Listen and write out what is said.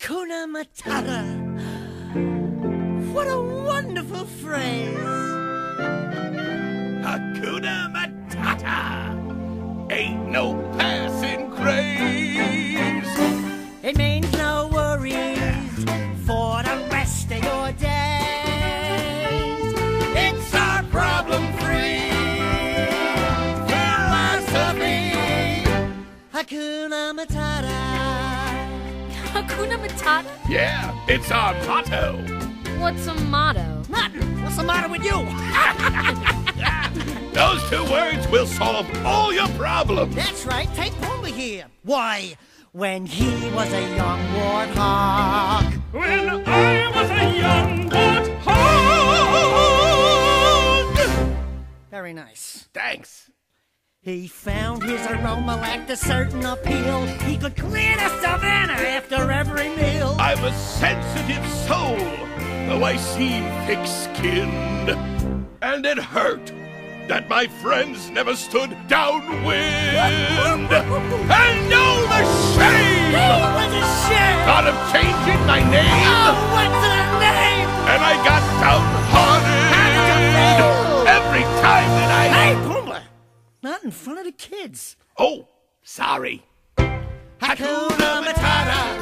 Hakuna Matata. What a wonderful phrase. Hakuna Matata. Ain't no passing craze. It means no worries for the rest of your days. It's our problem-free philosophy. Hakuna Matata. Hakuna Matata? Yeah, it's our motto. What's a motto? Nothing. What's the matter with you? Those 2 words will solve all your problems. That's right. Take Pumbaa here. Why, when he was a young warthog. When I was a young warthog. Very nice. Thanks. He found his aroma lacked a certain appeal. He could clear the savannah after every meal. I'm a sensitive soul, though I seem thick-skinned. And it hurt that my friends never stood downwind. And oh, the shame! Oh, what a shame! Thought of changing my name. Oh, what's the name? And I got downhearted. How did you feel? Every time that I... Hey, Pumbaa! Not in front of the kids. Oh, sorry. Hakuna Matata.